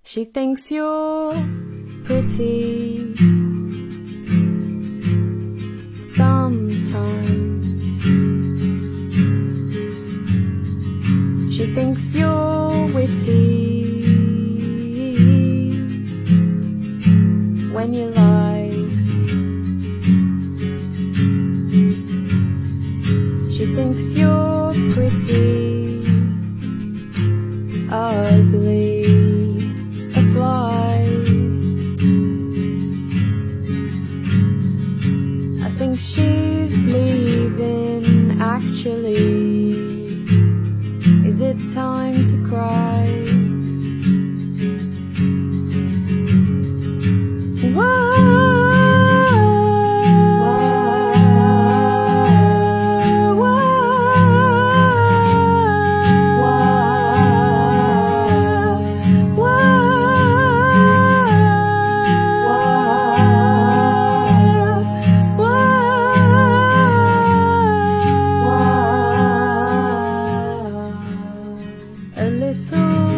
She thinks you're pretty sometimes. She thinks you're witty when you lie. She thinks you're pretty ugly, a fly. I think she's leaving, actually. Is it time to cry? A little